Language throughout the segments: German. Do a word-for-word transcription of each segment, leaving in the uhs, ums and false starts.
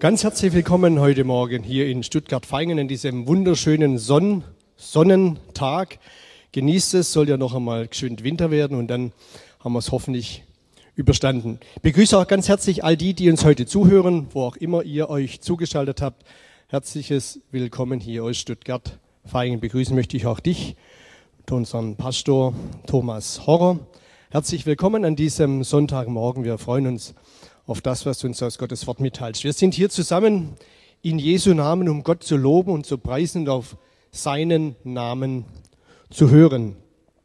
Ganz herzlich willkommen heute Morgen hier in Stuttgart-Vaihingen in diesem wunderschönen Sonn Sonnentag. Genießt es, soll ja noch einmal geschwind Winter werden und dann haben wir es hoffentlich überstanden. Ich begrüße auch ganz herzlich all die, die uns heute zuhören, wo auch immer ihr euch zugeschaltet habt. Herzliches Willkommen hier aus Stuttgart-Vaihingen. Begrüßen möchte ich auch dich, unseren Pastor Thomas Horrer. Herzlich willkommen an diesem Sonntagmorgen. Wir freuen uns auf das, was du uns aus Gottes Wort mitteilst. Wir sind hier zusammen in Jesu Namen, um Gott zu loben und zu preisen und auf seinen Namen zu hören.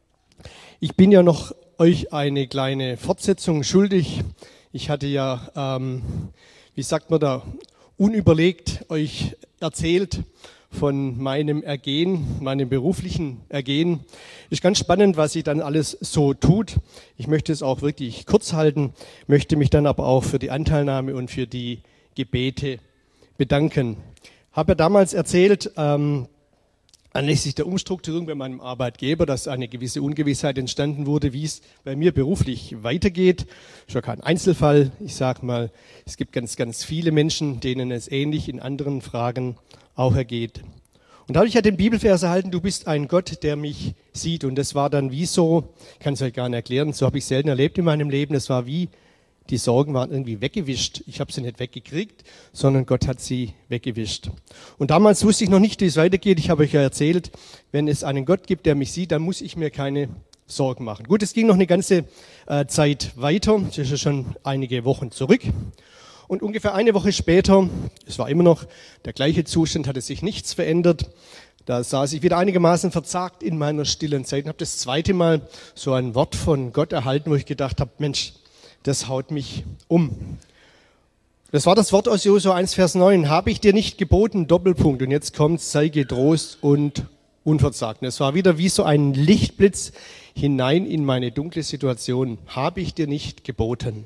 Ich bin ja noch euch eine kleine Fortsetzung schuldig. Ich hatte ja, ähm, wie sagt man da, unüberlegt euch erzählt von meinem Ergehen, meinem beruflichen Ergehen. Ist ganz spannend, was sich dann alles so tut. Ich möchte es auch wirklich kurz halten, möchte mich dann aber auch für die Anteilnahme und für die Gebete bedanken. Habe ja damals erzählt, ähm, anlässlich der Umstrukturierung bei meinem Arbeitgeber, dass eine gewisse Ungewissheit entstanden wurde, wie es bei mir beruflich weitergeht. Ist ja kein Einzelfall. Ich sage mal, es gibt ganz, ganz viele Menschen, denen es ähnlich in anderen Fragen auch ergeht. Und da habe ich ja den Bibelvers erhalten, du bist ein Gott, der mich sieht. Und das war dann wie so, ich kann es euch gar nicht erklären, so habe ich selten erlebt in meinem Leben, es war wie, die Sorgen waren irgendwie weggewischt. Ich habe sie nicht weggekriegt, sondern Gott hat sie weggewischt. Und damals wusste ich noch nicht, wie es weitergeht. Ich habe euch ja erzählt, wenn es einen Gott gibt, der mich sieht, dann muss ich mir keine Sorgen machen. Gut, es ging noch eine ganze äh, Zeit weiter, das ist ja schon einige Wochen zurück. Und ungefähr eine Woche später, es war immer noch der gleiche Zustand, hatte sich nichts verändert. Da saß ich wieder einigermaßen verzagt in meiner stillen Zeit und habe das zweite Mal so ein Wort von Gott erhalten, wo ich gedacht habe, Mensch, das haut mich um. Das war das Wort aus Josua eins, Vers neun. Habe ich dir nicht geboten, Doppelpunkt. Und jetzt kommt, sei getrost und unverzagt. Und es war wieder wie so ein Lichtblitz hinein in meine dunkle Situation. Habe ich dir nicht geboten.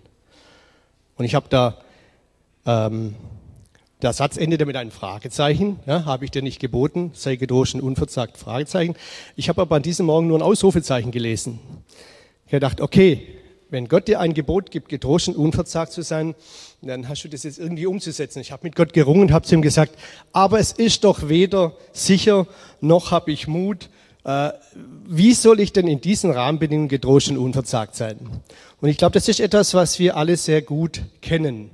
Und ich habe da Ähm, der Satz endete mit einem Fragezeichen. Ja, habe ich dir nicht geboten, sei getrost und unverzagt, Fragezeichen. Ich habe aber an diesem Morgen nur ein Ausrufezeichen gelesen. Ich habe gedacht, okay, wenn Gott dir ein Gebot gibt, getrost und unverzagt zu sein, dann hast du das jetzt irgendwie umzusetzen. Ich habe mit Gott gerungen und habe zu ihm gesagt, aber es ist doch weder sicher, noch habe ich Mut. Äh, wie soll ich denn in diesen Rahmenbedingungen getrost und unverzagt sein? Und ich glaube, das ist etwas, was wir alle sehr gut kennen.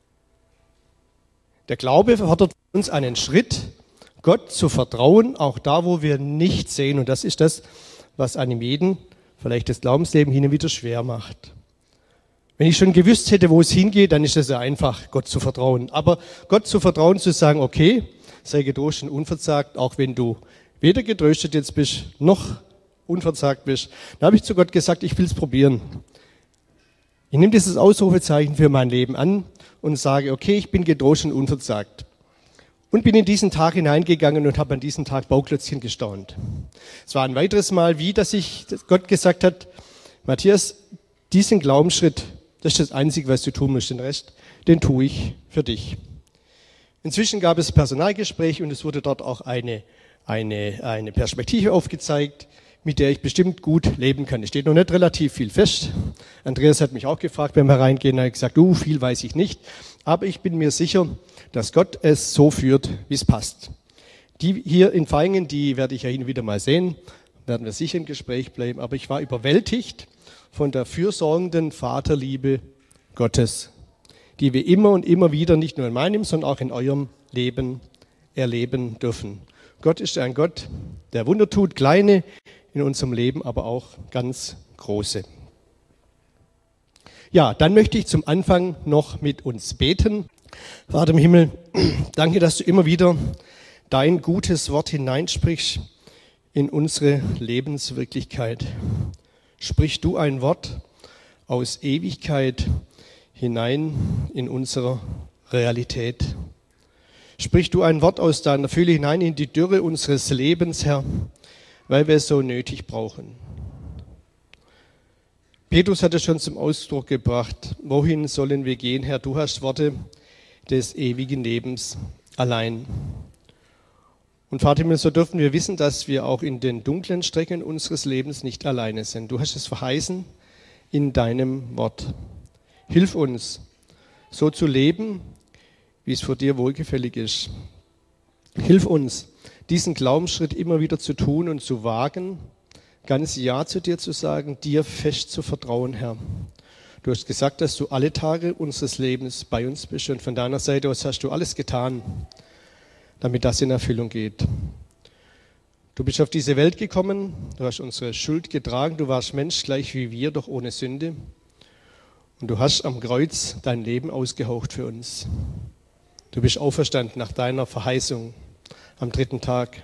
Der Glaube fordert uns einen Schritt, Gott zu vertrauen, auch da, wo wir nichts sehen. Und das ist das, was einem jeden vielleicht das Glaubensleben hin und wieder schwer macht. Wenn ich schon gewusst hätte, wo es hingeht, dann ist es ja einfach, Gott zu vertrauen. Aber Gott zu vertrauen, zu sagen, okay, sei getrost und unverzagt, auch wenn du weder getröstet jetzt bist, noch unverzagt bist. Da habe ich zu Gott gesagt, ich will es probieren. Ich nehme dieses Ausrufezeichen für mein Leben an und sage, okay, ich bin getrost und unverzagt. Und bin in diesen Tag hineingegangen und habe an diesem Tag Bauklötzchen gestaunt. Es war ein weiteres Mal wie, dass ich dass Gott gesagt hat, Matthias, diesen Glaubensschritt, das ist das Einzige, was du tun musst. Den Rest, den tue ich für dich. Inzwischen gab es Personalgespräch und es wurde dort auch eine, eine, eine Perspektive aufgezeigt, mit der ich bestimmt gut leben kann. Es steht noch nicht relativ viel fest. Andreas hat mich auch gefragt beim Hereingehen, er hat gesagt, uh, viel weiß ich nicht. Aber ich bin mir sicher, dass Gott es so führt, wie es passt. Die hier in Vaihingen, die werde ich ja hin und wieder mal sehen, werden wir sicher im Gespräch bleiben. Aber ich war überwältigt von der fürsorgenden Vaterliebe Gottes, die wir immer und immer wieder, nicht nur in meinem, sondern auch in eurem Leben erleben dürfen. Gott ist ein Gott, der Wunder tut, kleine in unserem Leben, aber auch ganz große. Ja, dann möchte ich zum Anfang noch mit uns beten. Vater im Himmel, danke, dass du immer wieder dein gutes Wort hineinsprichst in unsere Lebenswirklichkeit. Sprich du ein Wort aus Ewigkeit hinein in unsere Realität. Sprich du ein Wort aus deiner Fülle hinein in die Dürre unseres Lebens, Herr, weil wir es so nötig brauchen. Petrus hat es schon zum Ausdruck gebracht. Wohin sollen wir gehen, Herr? Du hast Worte des ewigen Lebens allein. Und Vater, so dürfen wir wissen, dass wir auch in den dunklen Strecken unseres Lebens nicht alleine sind. Du hast es verheißen in deinem Wort. Hilf uns, so zu leben, wie es vor dir wohlgefällig ist. Hilf uns, diesen Glaubensschritt immer wieder zu tun und zu wagen, ganz Ja zu dir zu sagen, dir fest zu vertrauen, Herr. Du hast gesagt, dass du alle Tage unseres Lebens bei uns bist und von deiner Seite aus hast du alles getan, damit das in Erfüllung geht. Du bist auf diese Welt gekommen, du hast unsere Schuld getragen, du warst Mensch gleich wie wir, doch ohne Sünde. Und du hast am Kreuz dein Leben ausgehaucht für uns. Du bist auferstanden nach deiner Verheißung am dritten Tag.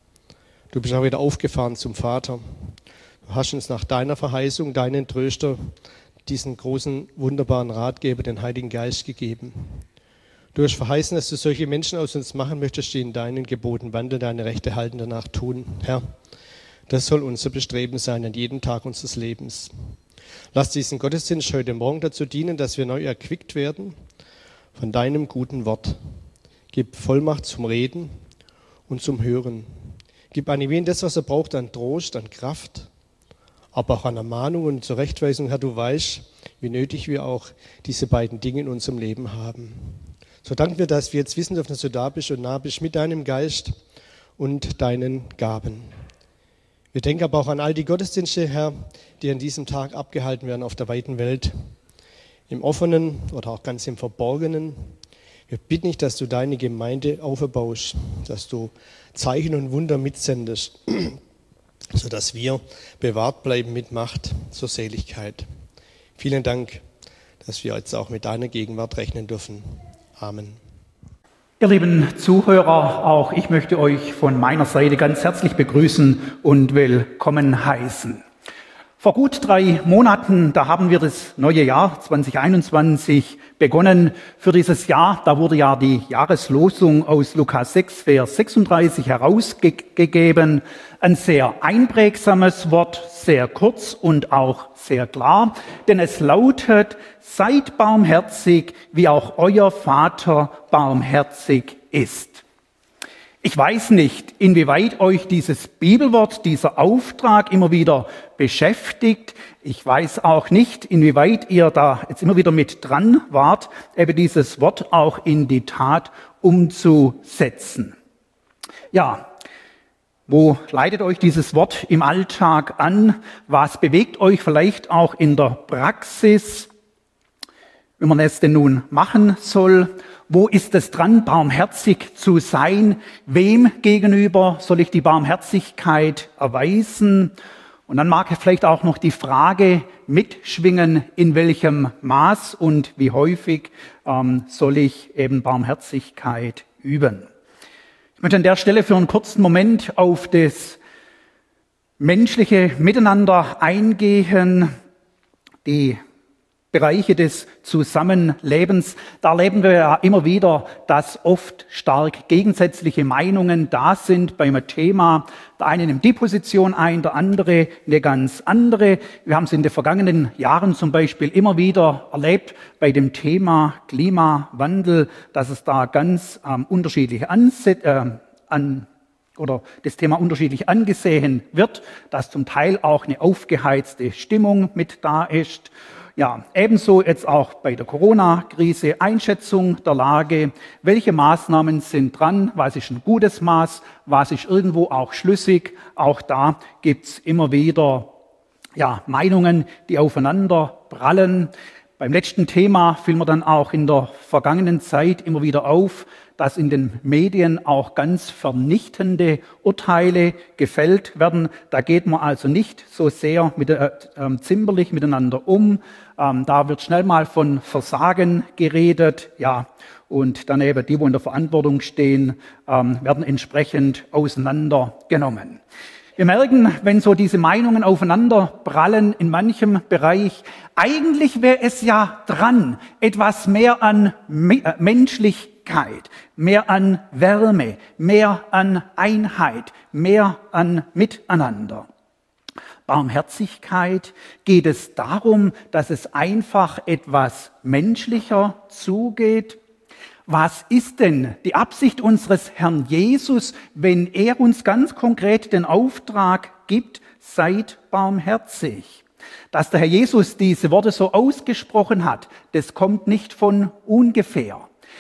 Du bist auch wieder aufgefahren zum Vater. Du hast uns nach deiner Verheißung, deinen Tröster, diesen großen, wunderbaren Ratgeber, den Heiligen Geist gegeben. Du hast verheißen, dass du solche Menschen aus uns machen möchtest, die in deinen Geboten wandeln, deine Rechte halten, danach tun. Herr, das soll unser Bestreben sein an jedem Tag unseres Lebens. Lass diesen Gottesdienst heute Morgen dazu dienen, dass wir neu erquickt werden von deinem guten Wort. Gib Vollmacht zum Reden und zum Hören. Gib an jeden das, was er braucht, an Trost, an Kraft, aber auch an Ermahnung und Zurechtweisung. Herr, du weißt, wie nötig wir auch diese beiden Dinge in unserem Leben haben. So danken wir, dass wir jetzt wissen dürfen, dass du da bist und nah bist mit deinem Geist und deinen Gaben. Wir denken aber auch an all die Gottesdienste, Herr, die an diesem Tag abgehalten werden auf der weiten Welt, im Offenen oder auch ganz im Verborgenen. Wir bitten dich, dass du deine Gemeinde aufbaust, dass du Zeichen und Wunder mitsendest, sodass wir bewahrt bleiben mit Macht zur Seligkeit. Vielen Dank, dass wir jetzt auch mit deiner Gegenwart rechnen dürfen. Amen. Ihr lieben Zuhörer, auch ich möchte euch von meiner Seite ganz herzlich begrüßen und willkommen heißen. Vor gut drei Monaten, da haben wir das neue Jahr zwanzig einundzwanzig begonnen. Für dieses Jahr, da wurde ja die Jahreslosung aus Lukas sechs, Vers sechsunddreißig herausgegeben. Ein sehr einprägsames Wort, sehr kurz und auch sehr klar, denn es lautet: Seid barmherzig, wie auch euer Vater barmherzig ist. Ich weiß nicht, inwieweit euch dieses Bibelwort, dieser Auftrag immer wieder beschäftigt. Ich weiß auch nicht, inwieweit ihr da jetzt immer wieder mit dran wart, eben dieses Wort auch in die Tat umzusetzen. Ja, wo leitet euch dieses Wort im Alltag an? Was bewegt euch vielleicht auch in der Praxis, wenn man es denn nun machen soll? Wo ist es dran, barmherzig zu sein? Wem gegenüber soll ich die Barmherzigkeit erweisen? Und dann mag vielleicht auch noch die Frage mitschwingen, in welchem Maß und wie häufig ähm, soll ich eben Barmherzigkeit üben? Ich möchte an der Stelle für einen kurzen Moment auf das menschliche Miteinander eingehen, die Bereiche des Zusammenlebens. Da erleben wir ja immer wieder, dass oft stark gegensätzliche Meinungen da sind beim Thema. Der eine nimmt die Position ein, der andere eine ganz andere. Wir haben es in den vergangenen Jahren zum Beispiel immer wieder erlebt bei dem Thema Klimawandel, dass es da ganz ähm, unterschiedliche Ansätze äh, an oder das Thema unterschiedlich angesehen wird, dass zum Teil auch eine aufgeheizte Stimmung mit da ist. Ja, ebenso jetzt auch bei der Corona-Krise, Einschätzung der Lage, welche Maßnahmen sind dran, was ist ein gutes Maß, was ist irgendwo auch schlüssig. Auch da gibt's immer wieder ja, Meinungen, die aufeinander prallen. Beim letzten Thema fiel mir dann auch in der vergangenen Zeit immer wieder auf, dass in den Medien auch ganz vernichtende Urteile gefällt werden. Da geht man also nicht so sehr mit, äh, äh, zimperlich miteinander um. Ähm, da wird schnell mal von Versagen geredet. Ja, und daneben die, die in der Verantwortung stehen, ähm, werden entsprechend auseinandergenommen. Wir merken, wenn so diese Meinungen aufeinander prallen in manchem Bereich, eigentlich wäre es ja dran, etwas mehr an Me- Menschlichkeit, mehr an Wärme, mehr an Einheit, mehr an Miteinander. Barmherzigkeit, geht es darum, dass es einfach etwas menschlicher zugeht? Was ist denn die Absicht unseres Herrn Jesus, wenn er uns ganz konkret den Auftrag gibt, seid barmherzig? Dass der Herr Jesus diese Worte so ausgesprochen hat, das kommt nicht von ungefähr.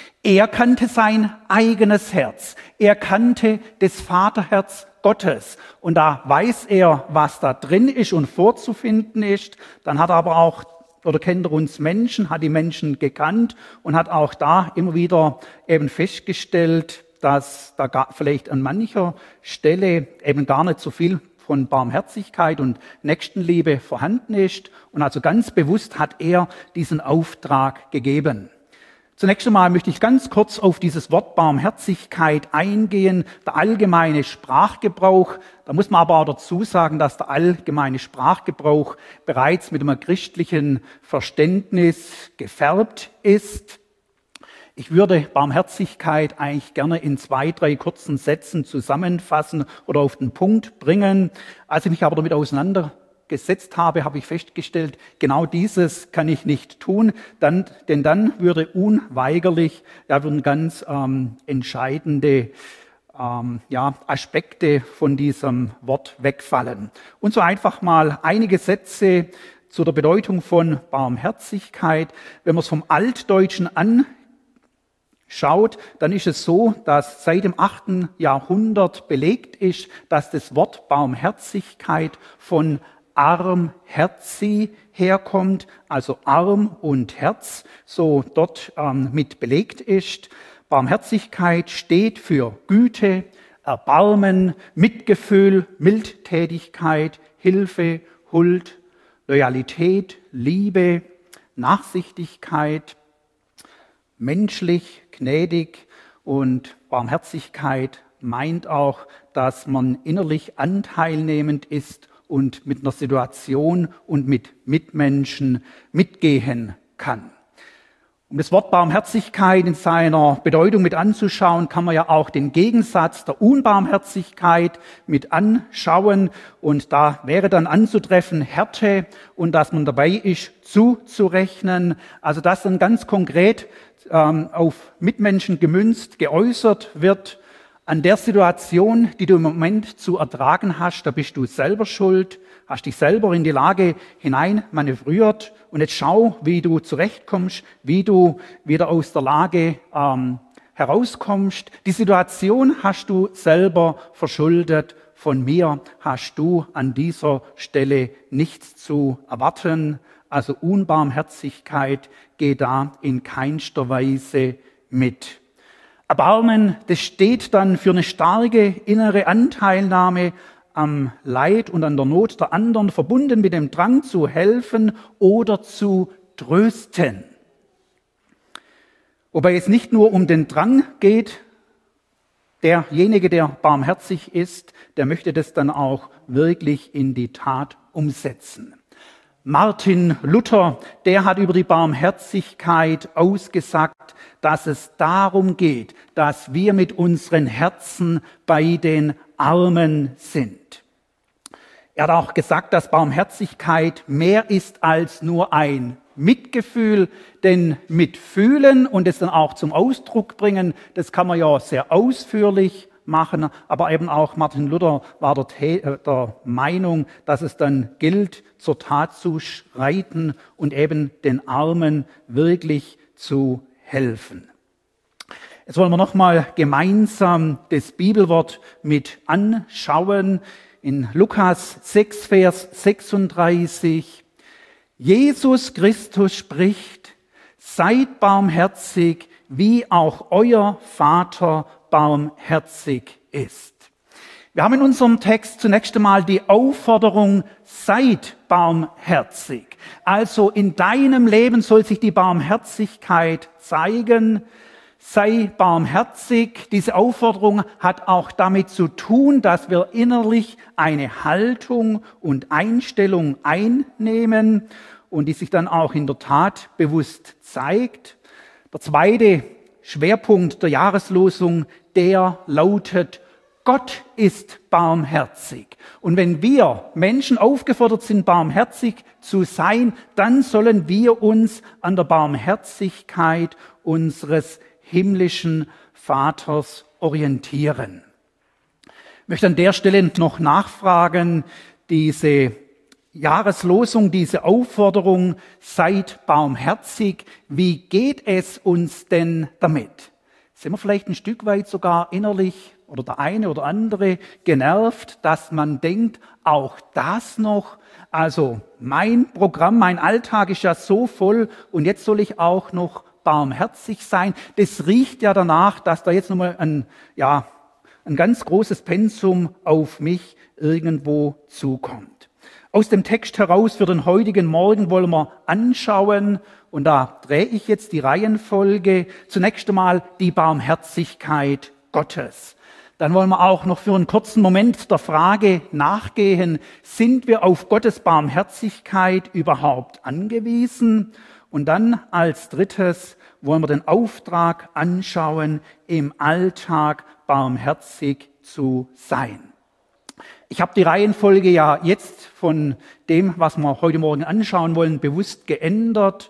Er kannte sein eigenes Herz. Er kannte das Vaterherz Gottes. Und da weiß er, was da drin ist und vorzufinden ist. Dann hat er aber auch, oder kennt er uns Menschen, hat die Menschen gekannt und hat auch da immer wieder eben festgestellt, dass da gar, vielleicht an mancher Stelle eben gar nicht so viel von Barmherzigkeit und Nächstenliebe vorhanden ist. Und also ganz bewusst hat er diesen Auftrag gegeben. Zunächst einmal möchte ich ganz kurz auf dieses Wort Barmherzigkeit eingehen. Der allgemeine Sprachgebrauch, da muss man aber auch dazu sagen, dass der allgemeine Sprachgebrauch bereits mit einem christlichen Verständnis gefärbt ist. Ich würde Barmherzigkeit eigentlich gerne in zwei, drei kurzen Sätzen zusammenfassen oder auf den Punkt bringen. Als ich mich aber damit auseinandergesetzt habe, habe ich festgestellt, genau dieses kann ich nicht tun, dann, denn dann würde unweigerlich, ja, würden ganz ähm, entscheidende ähm, ja, Aspekte von diesem Wort wegfallen. Und so einfach mal einige Sätze zu der Bedeutung von Barmherzigkeit. Wenn man es vom Altdeutschen an schaut, dann ist es so, dass seit dem achten Jahrhundert belegt ist, dass das Wort Barmherzigkeit von Armherzi herkommt, also Arm und Herz, so dort ähm, mit belegt ist. Barmherzigkeit steht für Güte, Erbarmen, Mitgefühl, Mildtätigkeit, Hilfe, Huld, Loyalität, Liebe, Nachsichtigkeit, menschlich, gnädig, und Barmherzigkeit meint auch, dass man innerlich anteilnehmend ist und mit einer Situation und mit Mitmenschen mitgehen kann. Um das Wort Barmherzigkeit in seiner Bedeutung mit anzuschauen, kann man ja auch den Gegensatz der Unbarmherzigkeit mit anschauen. Und da wäre dann anzutreffen Härte und dass man dabei ist, zuzurechnen. Also dass dann ganz konkret ähm, auf Mitmenschen gemünzt geäußert wird: An der Situation, die du im Moment zu ertragen hast, da bist du selber schuld, hast dich selber in die Lage hinein manövriert, und jetzt schau, wie du zurechtkommst, wie du wieder aus der Lage ähm, herauskommst. Die Situation hast du selber verschuldet. Von mir hast du an dieser Stelle nichts zu erwarten. Also Unbarmherzigkeit geht da in keinster Weise mit. Erbarmen, das steht dann für eine starke innere Anteilnahme am Leid und an der Not der anderen, verbunden mit dem Drang zu helfen oder zu trösten. Wobei es nicht nur um den Drang geht, derjenige, der barmherzig ist, der möchte das dann auch wirklich in die Tat umsetzen. Martin Luther, der hat über die Barmherzigkeit ausgesagt, dass es darum geht, dass wir mit unseren Herzen bei den Armen sind. Er hat auch gesagt, dass Barmherzigkeit mehr ist als nur ein Mitgefühl, denn Mitfühlen und es dann auch zum Ausdruck bringen, das kann man ja sehr ausführlich machen, aber eben auch Martin Luther war der, der Meinung, dass es dann gilt, zur Tat zu schreiten und eben den Armen wirklich zu helfen. Jetzt wollen wir nochmal gemeinsam das Bibelwort mit anschauen. In Lukas sechs, Vers sechsunddreißig. Jesus Christus spricht: Seid barmherzig, wie auch euer Vater barmherzig ist. Wir haben in unserem Text zunächst einmal die Aufforderung: Seid barmherzig. Also in deinem Leben soll sich die Barmherzigkeit zeigen. Sei barmherzig. Diese Aufforderung hat auch damit zu tun, dass wir innerlich eine Haltung und Einstellung einnehmen und die sich dann auch in der Tat bewusst zeigt. Der zweite Schwerpunkt der Jahreslosung, der lautet: Gott ist barmherzig. Und wenn wir Menschen aufgefordert sind, barmherzig zu sein, dann sollen wir uns an der Barmherzigkeit unseres himmlischen Vaters orientieren. Ich möchte an der Stelle noch nachfragen, diese Jahreslosung, diese Aufforderung, seid barmherzig. Wie geht es uns denn damit? Sind wir vielleicht ein Stück weit sogar innerlich oder der eine oder andere genervt, dass man denkt, auch das noch, also mein Programm, mein Alltag ist ja so voll und jetzt soll ich auch noch barmherzig sein. Das riecht ja danach, dass da jetzt nochmal ein, ja, ein ganz großes Pensum auf mich irgendwo zukommt. Aus dem Text heraus für den heutigen Morgen wollen wir anschauen, und da drehe ich jetzt die Reihenfolge, zunächst einmal die Barmherzigkeit Gottes. Dann wollen wir auch noch für einen kurzen Moment der Frage nachgehen, sind wir auf Gottes Barmherzigkeit überhaupt angewiesen? Und dann als drittes wollen wir den Auftrag anschauen, im Alltag barmherzig zu sein. Ich habe die Reihenfolge ja jetzt von dem, was wir heute Morgen anschauen wollen, bewusst geändert.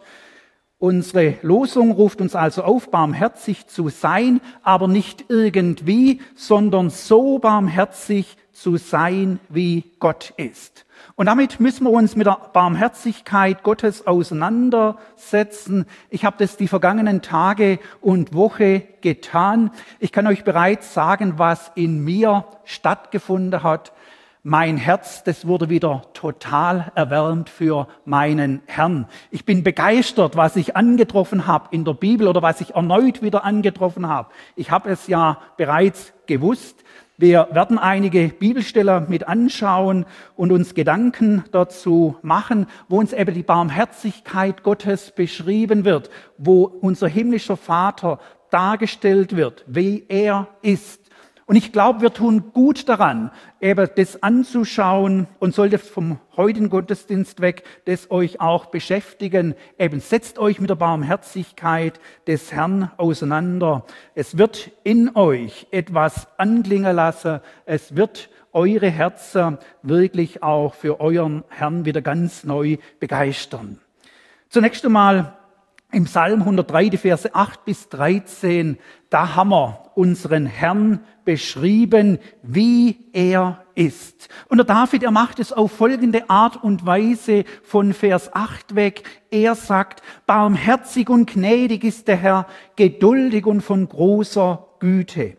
Unsere Losung ruft uns also auf, barmherzig zu sein, aber nicht irgendwie, sondern so barmherzig zu sein, wie Gott ist. Und damit müssen wir uns mit der Barmherzigkeit Gottes auseinandersetzen. Ich habe das die vergangenen Tage und Woche getan. Ich kann euch bereits sagen, was in mir stattgefunden hat. Mein Herz, das wurde wieder total erwärmt für meinen Herrn. Ich bin begeistert, was ich angetroffen habe in der Bibel oder was ich erneut wieder angetroffen habe. Ich habe es ja bereits gewusst. Wir werden einige Bibelstellen mit anschauen und uns Gedanken dazu machen, wo uns eben die Barmherzigkeit Gottes beschrieben wird, wo unser himmlischer Vater dargestellt wird, wie er ist. Und ich glaube, wir tun gut daran, eben das anzuschauen und sollte vom heutigen Gottesdienst weg das euch auch beschäftigen. Eben setzt euch mit der Barmherzigkeit des Herrn auseinander. Es wird in euch etwas anklingen lassen. Es wird eure Herzen wirklich auch für euren Herrn wieder ganz neu begeistern. Zunächst einmal im Psalm hundertdrei, die Verse acht bis dreizehn, da haben wir unseren Herrn beschrieben, wie er ist. Und der David, er macht es auf folgende Art und Weise von Vers acht weg. Er sagt, barmherzig und gnädig ist der Herr, geduldig und von großer Güte.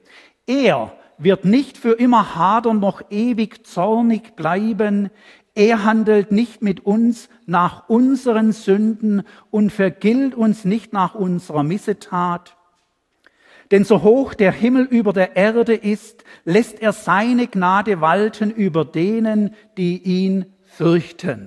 Er wird nicht für immer hadern, noch ewig zornig bleiben. Er handelt nicht mit uns nach unseren Sünden und vergilt uns nicht nach unserer Missetat. Denn so hoch der Himmel über der Erde ist, lässt er seine Gnade walten über denen, die ihn fürchten.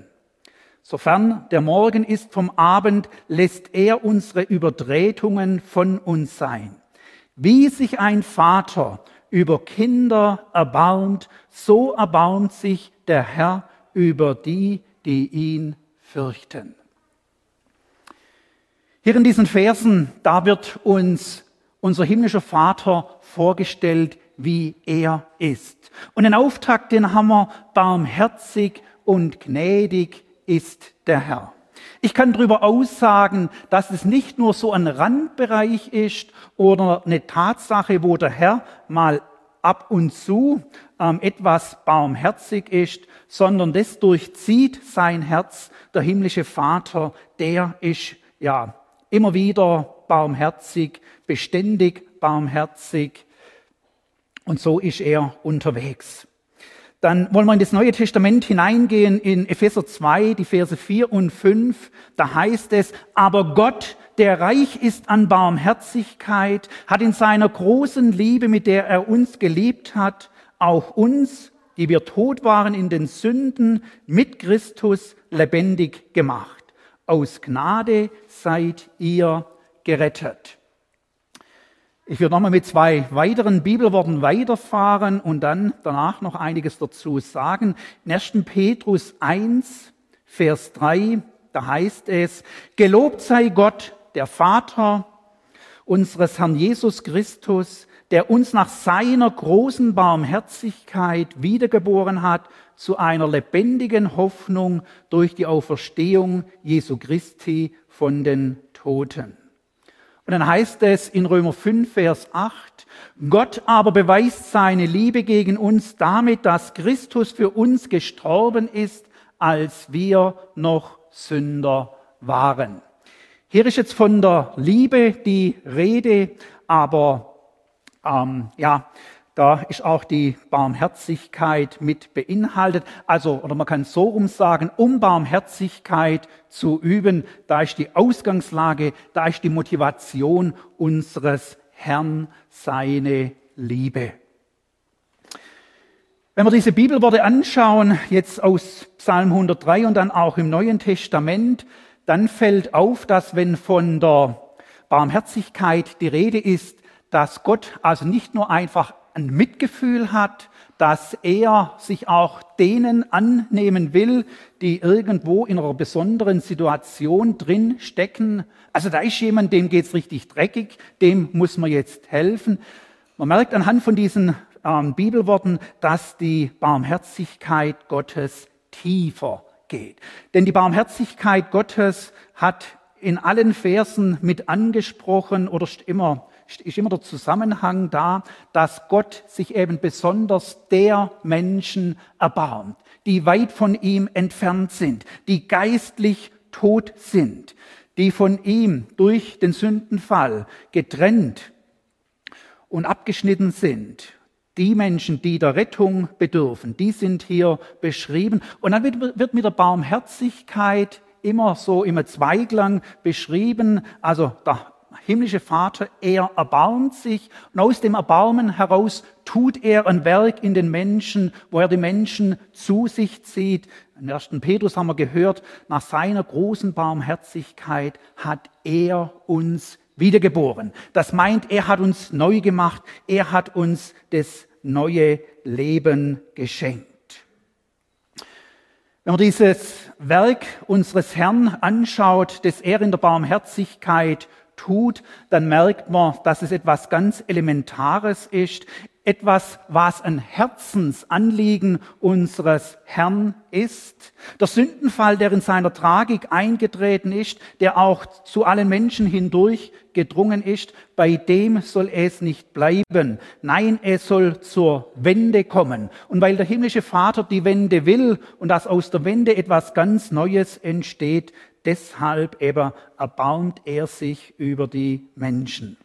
Sofern der Morgen ist vom Abend, lässt er unsere Übertretungen von uns sein. Wie sich ein Vater über Kinder erbarmt, so erbarmt sich der Herr über die, die ihn fürchten. Hier in diesen Versen, da wird uns unser himmlischer Vater vorgestellt, wie er ist. Und den Auftakt, den haben wir, barmherzig und gnädig ist der Herr. Ich kann darüber aussagen, dass es nicht nur so ein Randbereich ist oder eine Tatsache, wo der Herr mal ab und zu ähm, etwas barmherzig ist, sondern das durchzieht sein Herz. Der himmlische Vater, der ist ja immer wieder barmherzig, beständig barmherzig, und so ist er unterwegs. Dann wollen wir in das Neue Testament hineingehen, in Epheser zwei, die Verse vier und fünf. Da heißt es, aber Gott, der reich ist an Barmherzigkeit, hat in seiner großen Liebe, mit der er uns geliebt hat, auch uns, die wir tot waren in den Sünden, mit Christus lebendig gemacht. Aus Gnade seid ihr gerettet. Ich werde nochmal mit zwei weiteren Bibelworten weiterfahren und dann danach noch einiges dazu sagen. In ersten Petrus eins, Vers drei, da heißt es, gelobt sei Gott, der Vater unseres Herrn Jesus Christus, der uns nach seiner großen Barmherzigkeit wiedergeboren hat zu einer lebendigen Hoffnung durch die Auferstehung Jesu Christi von den Toten. Und dann heißt es in Römer fünf, Vers acht, Gott aber beweist seine Liebe gegen uns damit, dass Christus für uns gestorben ist, als wir noch Sünder waren. Hier ist jetzt von der Liebe die Rede, aber ähm, ja, da ist auch die Barmherzigkeit mit beinhaltet. Also, oder man kann so rum sagen, um Barmherzigkeit zu üben, da ist die Ausgangslage, da ist die Motivation unseres Herrn, seine Liebe. Wenn wir diese Bibelworte anschauen, jetzt aus Psalm hundertdrei und dann auch im Neuen Testament, dann fällt auf, dass wenn von der Barmherzigkeit die Rede ist, dass Gott also nicht nur einfach ein Mitgefühl hat, dass er sich auch denen annehmen will, die irgendwo in einer besonderen Situation drin stecken. Also da ist jemand, dem geht's richtig dreckig, dem muss man jetzt helfen. Man merkt anhand von diesen ähm, Bibelworten, dass die Barmherzigkeit Gottes tiefer geht. Denn die Barmherzigkeit Gottes hat in allen Versen mit angesprochen oder immer ist immer der Zusammenhang da, dass Gott sich eben besonders der Menschen erbarmt, die weit von ihm entfernt sind, die geistlich tot sind, die von ihm durch den Sündenfall getrennt und abgeschnitten sind. Die Menschen, die der Rettung bedürfen, die sind hier beschrieben. Und dann wird mit der Barmherzigkeit immer so im Zweiklang beschrieben, also der himmlische Vater, er erbarmt sich und aus dem Erbarmen heraus tut er ein Werk in den Menschen, wo er die Menschen zu sich zieht. Im ersten Petrus haben wir gehört, nach seiner großen Barmherzigkeit hat er uns wiedergeboren. Das meint, er hat uns neu gemacht, er hat uns das neue Leben geschenkt. Wenn man dieses Werk unseres Herrn anschaut, das er in der Barmherzigkeit tut, dann merkt man, dass es etwas ganz Elementares ist, etwas, was ein Herzensanliegen unseres Herrn ist. Der Sündenfall, der in seiner Tragik eingetreten ist, der auch zu allen Menschen hindurch gedrungen ist, bei dem soll es nicht bleiben. Nein, es soll zur Wende kommen. Und weil der himmlische Vater die Wende will und dass aus der Wende etwas ganz Neues entsteht, deshalb eben erbarmt er sich über die Menschen.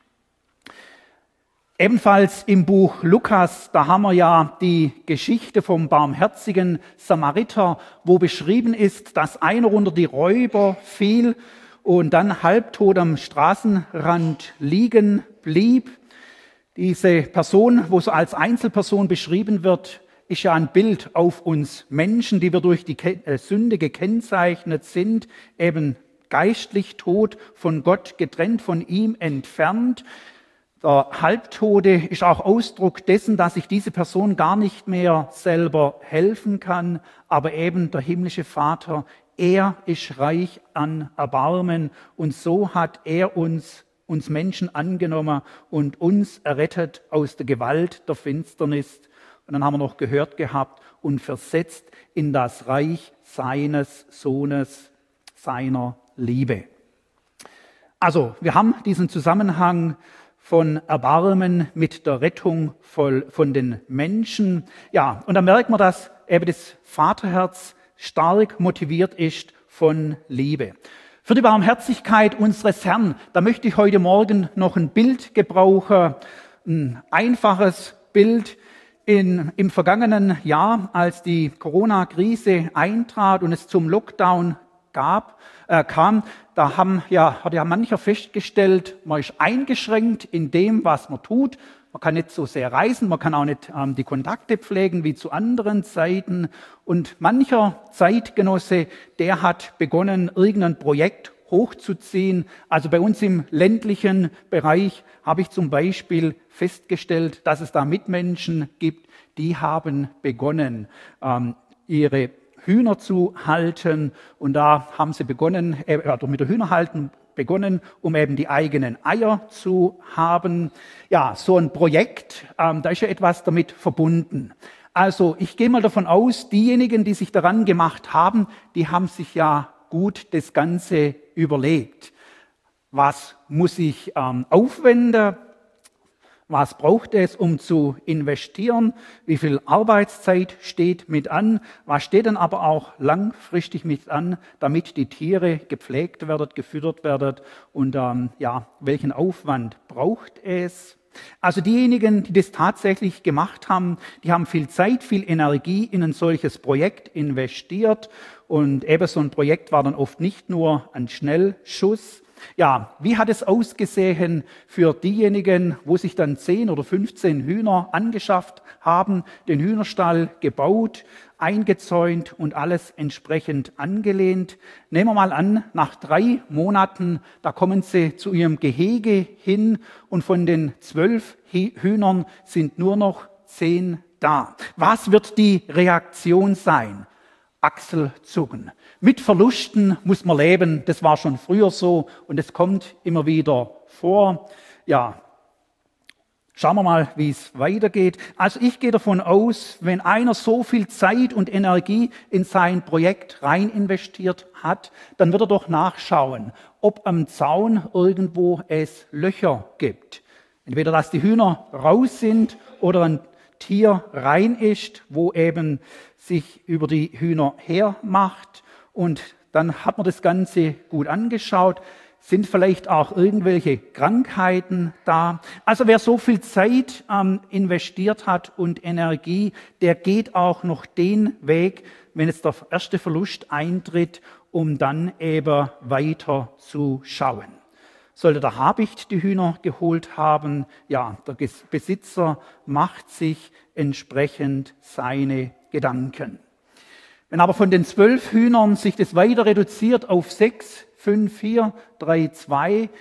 Ebenfalls im Buch Lukas, da haben wir ja die Geschichte vom barmherzigen Samariter, wo beschrieben ist, dass einer unter die Räuber fiel und dann halbtot am Straßenrand liegen blieb. Diese Person, wo so als Einzelperson beschrieben wird, ist ja ein Bild auf uns Menschen, die wir durch die Sünde gekennzeichnet sind, eben geistlich tot, von Gott getrennt, von ihm entfernt. Der Halbtote ist auch Ausdruck dessen, dass sich diese Person gar nicht mehr selber helfen kann, aber eben der himmlische Vater, er ist reich an Erbarmen und so hat er uns, uns Menschen angenommen und uns errettet aus der Gewalt der Finsternis. Und dann haben wir noch gehört gehabt und versetzt in das Reich seines Sohnes, seiner Liebe. Also, wir haben diesen Zusammenhang von Erbarmen mit der Rettung von den Menschen. Ja, und da merkt man, dass eben das Vaterherz stark motiviert ist von Liebe. Für die Barmherzigkeit unseres Herrn, da möchte ich heute Morgen noch ein Bild gebrauchen, ein einfaches Bild. In, Im vergangenen Jahr, als die Corona-Krise eintrat und es zum Lockdown gab, äh, kam, da haben ja, hat ja mancher festgestellt, man ist eingeschränkt in dem, was man tut. Man kann nicht so sehr reisen, man kann auch nicht ähm, die Kontakte pflegen wie zu anderen Zeiten. Und mancher Zeitgenosse, der hat begonnen, irgendein Projekt hochzuziehen. Also bei uns im ländlichen Bereich habe ich zum Beispiel festgestellt, dass es da Mitmenschen gibt, die haben begonnen, ähm, ihre Hühner zu halten. Und da haben sie begonnen, äh, mit der Hühnerhalten begonnen, um eben die eigenen Eier zu haben. Ja, so ein Projekt, ähm, da ist ja etwas damit verbunden. Also ich gehe mal davon aus, diejenigen, die sich daran gemacht haben, die haben sich ja gut das Ganze überlegt. Was muss ich ähm, aufwenden? Was braucht es, um zu investieren? Wie viel Arbeitszeit steht mit an? Was steht dann aber auch langfristig mit an, damit die Tiere gepflegt werden, gefüttert werden? Und ähm, ja, welchen Aufwand braucht es? Also diejenigen, die das tatsächlich gemacht haben, die haben viel Zeit, viel Energie in ein solches Projekt investiert. Und eben so ein Projekt war dann oft nicht nur ein Schnellschuss. Ja, wie hat es ausgesehen für diejenigen, wo sich dann zehn oder fünfzehn Hühner angeschafft haben, den Hühnerstall gebaut, eingezäunt und alles entsprechend angelehnt? Nehmen wir mal an, nach drei Monaten, da kommen sie zu ihrem Gehege hin und von den zwölf Hühnern sind nur noch zehn da. Was wird die Reaktion sein? Achselzucken. Mit Verlusten muss man leben, das war schon früher so und es kommt immer wieder vor. Ja, schauen wir mal, wie es weitergeht. Also ich gehe davon aus, wenn einer so viel Zeit und Energie in sein Projekt rein investiert hat, dann wird er doch nachschauen, ob am Zaun irgendwo es Löcher gibt. Entweder, dass die Hühner raus sind oder ein Tier rein ist, wo eben sich über die Hühner hermacht. Und dann hat man das Ganze gut angeschaut. Sind vielleicht auch irgendwelche Krankheiten da? Also wer so viel Zeit ähm, investiert hat und Energie, der geht auch noch den Weg, wenn jetzt der erste Verlust eintritt, um dann eben weiter zu schauen. Sollte der Habicht die Hühner geholt haben, ja, der Besitzer macht sich entsprechend seine Gedanken. Wenn aber von den zwölf Hühnern sich das weiter reduziert auf sechs, fünf, vier, drei, zwei,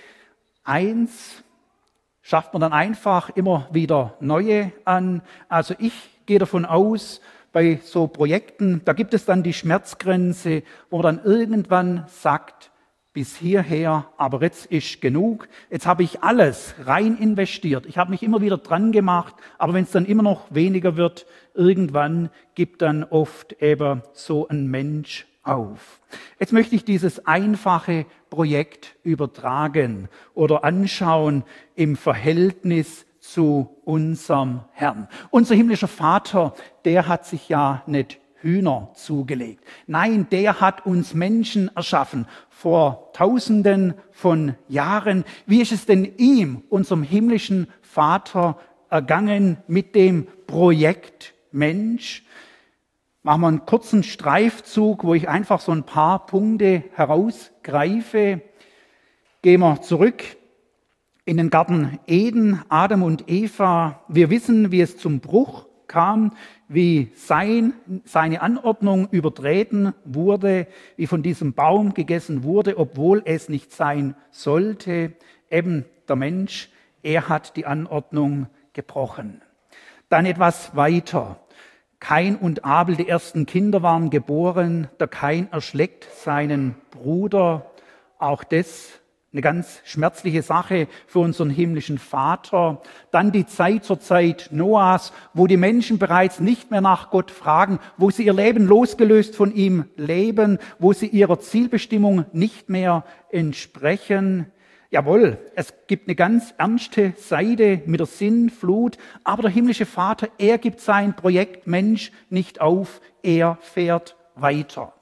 eins, schafft man dann einfach immer wieder neue an. Also ich gehe davon aus, bei so Projekten, da gibt es dann die Schmerzgrenze, wo man dann irgendwann sagt, bis hierher, aber jetzt ist genug. Jetzt habe ich alles rein investiert. Ich habe mich immer wieder dran gemacht, aber wenn es dann immer noch weniger wird, irgendwann gibt dann oft eben so ein Mensch auf. Jetzt möchte ich dieses einfache Projekt übertragen oder anschauen im Verhältnis zu unserem Herrn. Unser himmlischer Vater, der hat sich ja nicht Hühner zugelegt. Nein, der hat uns Menschen erschaffen vor Tausenden von Jahren. Wie ist es denn ihm, unserem himmlischen Vater, ergangen mit dem Projekt Mensch? Machen wir einen kurzen Streifzug, wo ich einfach so ein paar Punkte herausgreife. Gehen wir zurück in den Garten Eden, Adam und Eva. Wir wissen, wie es zum Bruch kam, wie sein, seine Anordnung übertreten wurde, wie von diesem Baum gegessen wurde, obwohl es nicht sein sollte. Eben der Mensch, er hat die Anordnung gebrochen. Dann etwas weiter. Kain und Abel, die ersten Kinder, waren geboren. Der Kain erschlägt seinen Bruder. Auch das eine ganz schmerzliche Sache für unseren himmlischen Vater. Dann die Zeit zur Zeit Noahs, wo die Menschen bereits nicht mehr nach Gott fragen, wo sie ihr Leben losgelöst von ihm leben, wo sie ihrer Zielbestimmung nicht mehr entsprechen. Jawohl, es gibt eine ganz ernste Seite mit der Sinnflut, aber der himmlische Vater, er gibt sein Projekt Mensch nicht auf, er fährt weiter.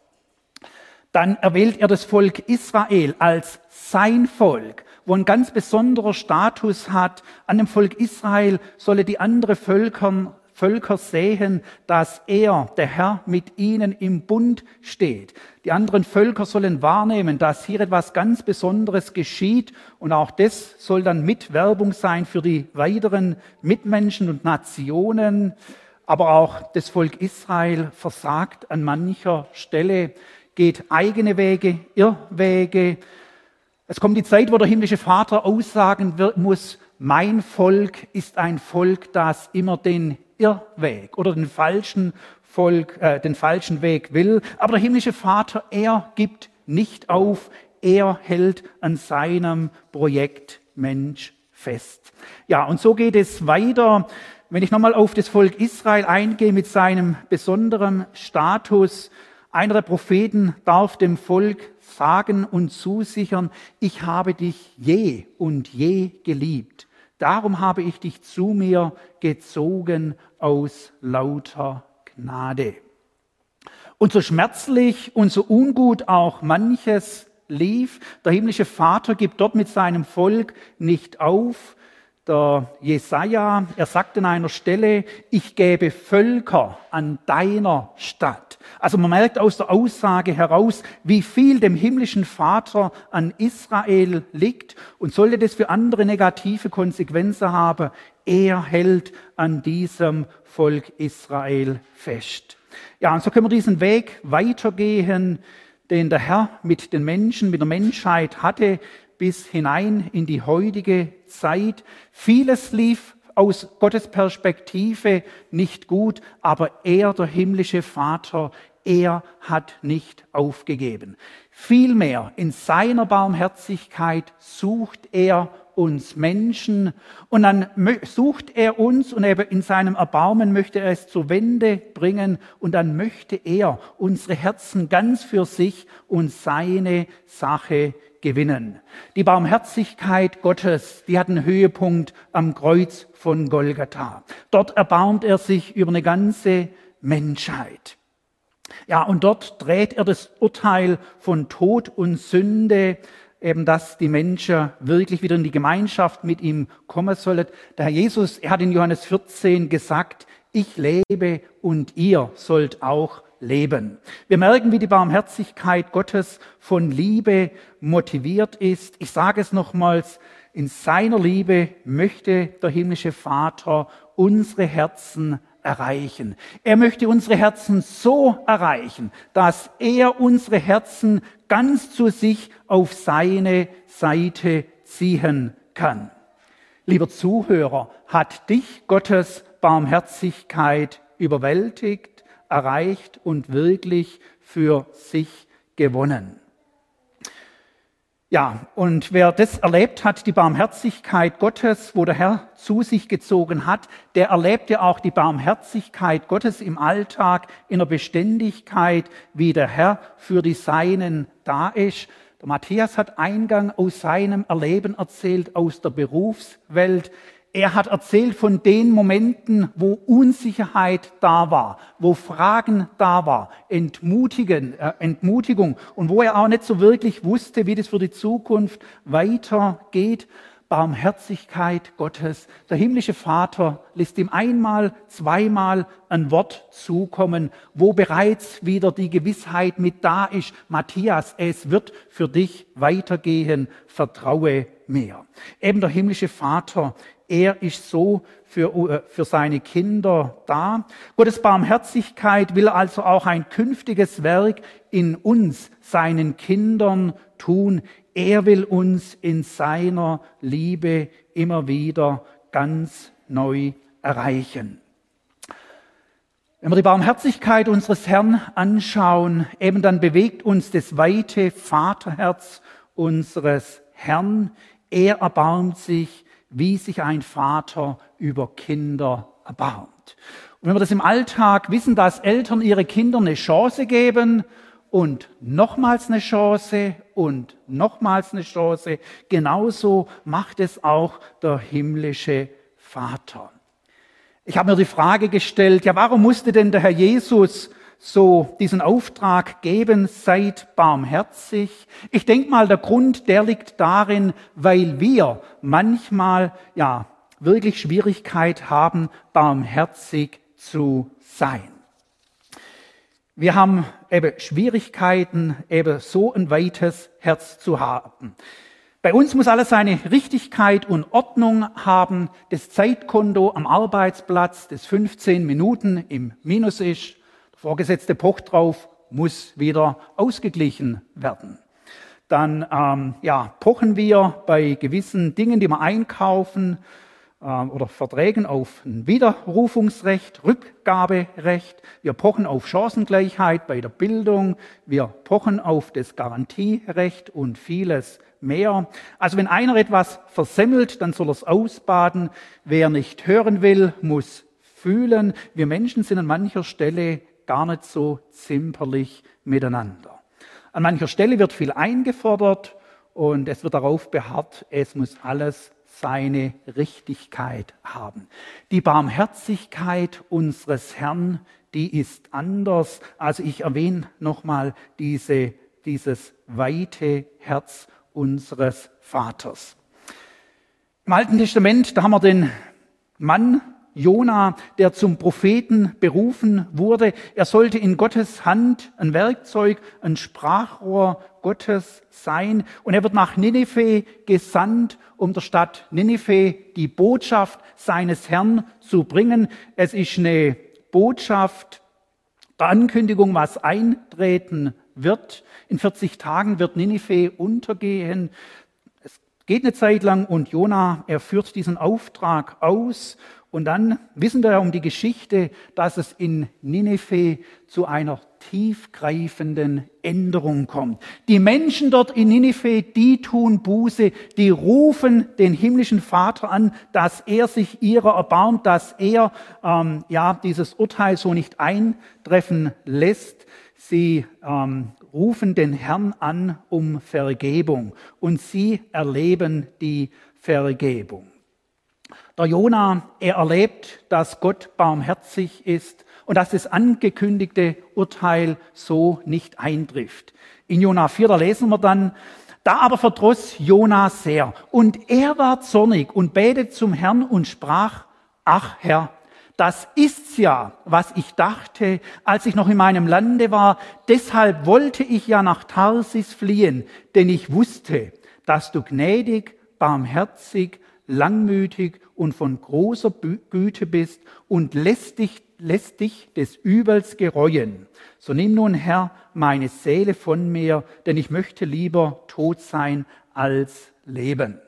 Dann erwählt er das Volk Israel als sein Volk, wo ein ganz besonderer Status hat. An dem Volk Israel solle die anderen Völker, Völker sehen, dass er, der Herr, mit ihnen im Bund steht. Die anderen Völker sollen wahrnehmen, dass hier etwas ganz Besonderes geschieht. Und auch das soll dann mit Werbung sein für die weiteren Mitmenschen und Nationen. Aber auch das Volk Israel versagt an mancher Stelle, geht eigene Wege, Irrwege. Es kommt die Zeit, wo der himmlische Vater aussagen muss, mein Volk ist ein Volk, das immer den Irrweg oder den falschen, Volk, äh, den falschen Weg will. Aber der himmlische Vater, er gibt nicht auf, er hält an seinem Projekt Mensch fest. Ja, und so geht es weiter. Wenn ich nochmal auf das Volk Israel eingehe mit seinem besonderen Status, einer der Propheten darf dem Volk sagen und zusichern, ich habe dich je und je geliebt. Darum habe ich dich zu mir gezogen aus lauter Gnade. Und so schmerzlich und so ungut auch manches lief, der himmlische Vater gibt dort mit seinem Volk nicht auf. Der Jesaja, er sagt an einer Stelle, ich gebe Völker an deiner Stadt. Also man merkt aus der Aussage heraus, wie viel dem himmlischen Vater an Israel liegt. Und sollte das für andere negative Konsequenzen haben, er hält an diesem Volk Israel fest. Ja, und so können wir diesen Weg weitergehen, den der Herr mit den Menschen, mit der Menschheit hatte, bis hinein in die heutige Zeit. Vieles lief aus Gottes Perspektive nicht gut, aber er, der himmlische Vater, er hat nicht aufgegeben. Vielmehr in seiner Barmherzigkeit sucht er uns Menschen und dann sucht er uns und eben in seinem Erbarmen möchte er es zur Wende bringen und dann möchte er unsere Herzen ganz für sich und seine Sache gewinnen. Die Barmherzigkeit Gottes, die hat einen Höhepunkt am Kreuz von Golgatha. Dort erbarmt er sich über eine ganze Menschheit. Ja, und dort dreht er das Urteil von Tod und Sünde, eben dass die Menschen wirklich wieder in die Gemeinschaft mit ihm kommen sollen. Der Herr Jesus, er hat in Johannes vierzehn gesagt, ich lebe und ihr sollt auch leben. Wir merken, wie die Barmherzigkeit Gottes von Liebe motiviert ist. Ich sage es nochmals, in seiner Liebe möchte der himmlische Vater unsere Herzen erreichen. Er möchte unsere Herzen so erreichen, dass er unsere Herzen ganz zu sich auf seine Seite ziehen kann. Lieber Zuhörer, hat dich Gottes Barmherzigkeit überwältigt, erreicht und wirklich für sich gewonnen? Ja, und wer das erlebt hat, die Barmherzigkeit Gottes, wo der Herr zu sich gezogen hat, der erlebte auch die Barmherzigkeit Gottes im Alltag in der Beständigkeit, wie der Herr für die Seinen da ist. Der Matthias hat Eingang aus seinem Erleben erzählt, aus der Berufswelt. Er hat erzählt von den Momenten, wo Unsicherheit da war, wo Fragen da war, Entmutigen, äh, Entmutigung und wo er auch nicht so wirklich wusste, wie das für die Zukunft weitergeht. Barmherzigkeit Gottes. Der himmlische Vater lässt ihm einmal, zweimal ein Wort zukommen, wo bereits wieder die Gewissheit mit da ist. Matthias, es wird für dich weitergehen, vertraue mir. Eben der himmlische Vater, er ist so für, für seine Kinder da. Gottes Barmherzigkeit will also auch ein künftiges Werk in uns, seinen Kindern, tun. Er will uns in seiner Liebe immer wieder ganz neu erreichen. Wenn wir die Barmherzigkeit unseres Herrn anschauen, eben dann bewegt uns das weite Vaterherz unseres Herrn. Er erbarmt sich, wie sich ein Vater über Kinder erbarmt. Und wenn wir das im Alltag wissen, dass Eltern ihre Kinder eine Chance geben und nochmals eine Chance und nochmals eine Chance, genauso macht es auch der himmlische Vater. Ich habe mir die Frage gestellt, ja, warum musste denn der Herr Jesus so diesen Auftrag geben, seid barmherzig? Ich denke mal, der Grund, der liegt darin, weil wir manchmal ja wirklich Schwierigkeit haben, barmherzig zu sein. Wir haben eben Schwierigkeiten, eben so ein weites Herz zu haben. Bei uns muss alles seine Richtigkeit und Ordnung haben. Das Zeitkonto am Arbeitsplatz, das fünfzehn Minuten im Minus ist, der Vorgesetzte pocht drauf, muss wieder ausgeglichen werden. Dann ähm, ja, pochen wir bei gewissen Dingen, die wir einkaufen, oder Verträgen auf ein Widerrufungsrecht, Rückgaberecht. Wir pochen auf Chancengleichheit bei der Bildung. Wir pochen auf das Garantierecht und vieles mehr. Also wenn einer etwas versemmelt, dann soll er es ausbaden. Wer nicht hören will, muss fühlen. Wir Menschen sind an mancher Stelle gar nicht so zimperlich miteinander. An mancher Stelle wird viel eingefordert und es wird darauf beharrt, es muss alles seine Richtigkeit haben. Die Barmherzigkeit unseres Herrn, die ist anders. Also ich erwähne nochmal diese, dieses weite Herz unseres Vaters. Im Alten Testament, da haben wir den Mann Jona, der zum Propheten berufen wurde. Er sollte in Gottes Hand ein Werkzeug, ein Sprachrohr Gottes sein. Und er wird nach Ninive gesandt, um der Stadt Ninive die Botschaft seines Herrn zu bringen. Es ist eine Botschaft der Ankündigung, was eintreten wird. In vierzig Tagen wird Ninive untergehen. Es geht eine Zeit lang und Jona, er führt diesen Auftrag aus. Und dann wissen wir ja um die Geschichte, dass es in Ninive zu einer tiefgreifenden Änderung kommt. Die Menschen dort in Ninive, die tun Buße, die rufen den himmlischen Vater an, dass er sich ihrer erbarmt, dass er ähm, ja dieses Urteil so nicht eintreffen lässt. Sie ähm, rufen den Herrn an um Vergebung und sie erleben die Vergebung. Der Jona, er erlebt, dass Gott barmherzig ist und dass das angekündigte Urteil so nicht eintrifft. In Jona vier, da lesen wir dann, da aber verdross Jona sehr und er war zornig und betete zum Herrn und sprach, ach Herr, das ist's ja, was ich dachte, als ich noch in meinem Lande war. Deshalb wollte ich ja nach Tarsis fliehen, denn ich wusste, dass du gnädig, barmherzig, langmütig und von großer Güte bist und lässt dich, lässt dich des Übels gereuen. So nimm nun, Herr, meine Seele von mir, denn ich möchte lieber tot sein als leben.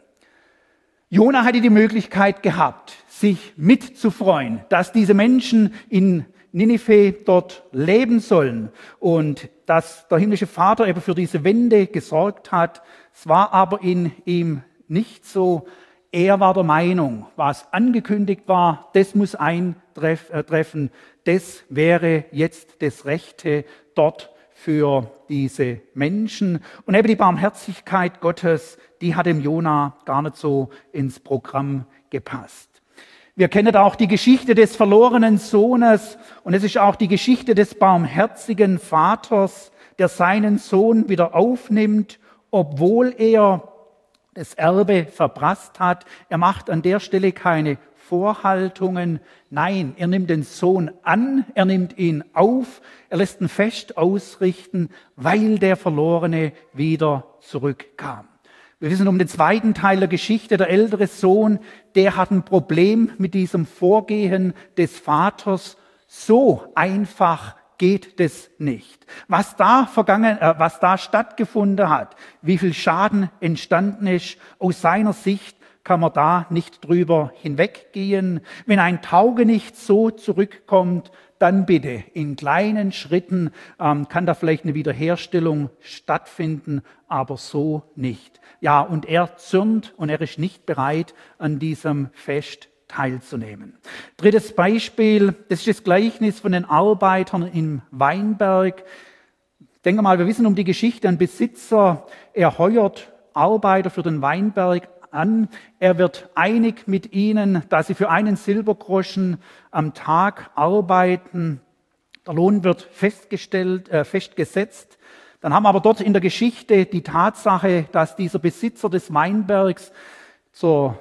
Jona hatte die Möglichkeit gehabt, sich mitzufreuen, dass diese Menschen in Ninive dort leben sollen und dass der himmlische Vater eben für diese Wende gesorgt hat. Es war aber in ihm nicht so. Er war der Meinung, was angekündigt war, das muss eintreffen, das wäre jetzt das Rechte dort für diese Menschen. Und eben die Barmherzigkeit Gottes, die hat dem Jona gar nicht so ins Programm gepasst. Wir kennen auch die Geschichte des verlorenen Sohnes und es ist auch die Geschichte des barmherzigen Vaters, der seinen Sohn wieder aufnimmt, obwohl er das Erbe verprasst hat. Er macht an der Stelle keine Vorhaltungen. Nein, er nimmt den Sohn an, er nimmt ihn auf, er lässt ihn fest ausrichten, weil der Verlorene wieder zurückkam. Wir wissen um den zweiten Teil der Geschichte, der ältere Sohn, der hat ein Problem mit diesem Vorgehen des Vaters. So einfach geht das nicht. Was da vergangen, äh, was da stattgefunden hat, wie viel Schaden entstanden ist, aus seiner Sicht kann man da nicht drüber hinweggehen. Wenn ein Taugenicht so zurückkommt, dann bitte in kleinen Schritten ähm, kann da vielleicht eine Wiederherstellung stattfinden, aber so nicht. Ja, und er zürnt und er ist nicht bereit, an diesem Fest teilzunehmen. Drittes Beispiel, das ist das Gleichnis von den Arbeitern im Weinberg. Denke mal, wir wissen um die Geschichte, ein Besitzer, er heuert Arbeiter für den Weinberg an. Er wird einig mit ihnen, dass sie für einen Silbergroschen am Tag arbeiten. Der Lohn wird festgestellt, äh, festgesetzt. Dann haben wir aber dort in der Geschichte die Tatsache, dass dieser Besitzer des Weinbergs zur